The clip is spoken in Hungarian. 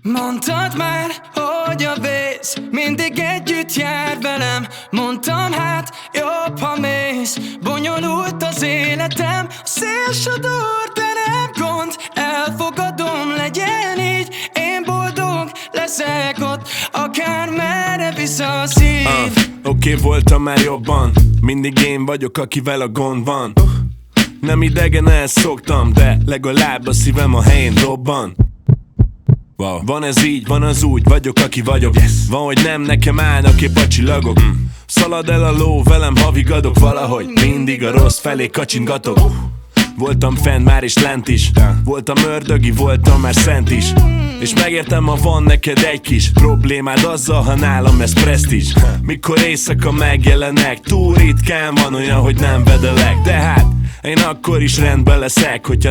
Mondtad már, hogy a vész mindig együtt jár velem. Mondtam, hát jobb, ha mész. Bonyolult az életem, a szél sodor, de nem gond. Elfogadom, legyen így, én boldog leszek ott, akár merre visz a szív. Oké, voltam már jobban, mindig én vagyok, akivel a gond van. Nem idegen, ezt szoktam, de legalább a szívem a helyén dobban. Van ez így, van az úgy, vagyok, aki vagyok. Van, hogy nem nekem állnak épp a csillagok. Szalad el a ló, velem ha vigadok. Valahogy mindig a rossz felé kacsingatok. Voltam fenn már és lent is. Voltam ördögi, voltam már szent is. És megértem, ha van neked egy kis problémád azzal, ha nálam ez presztízs. Mikor éjszaka megjelenek, túl ritkán van olyan, hogy nem vedelek. De hát én akkor is rendben leszek, hogyha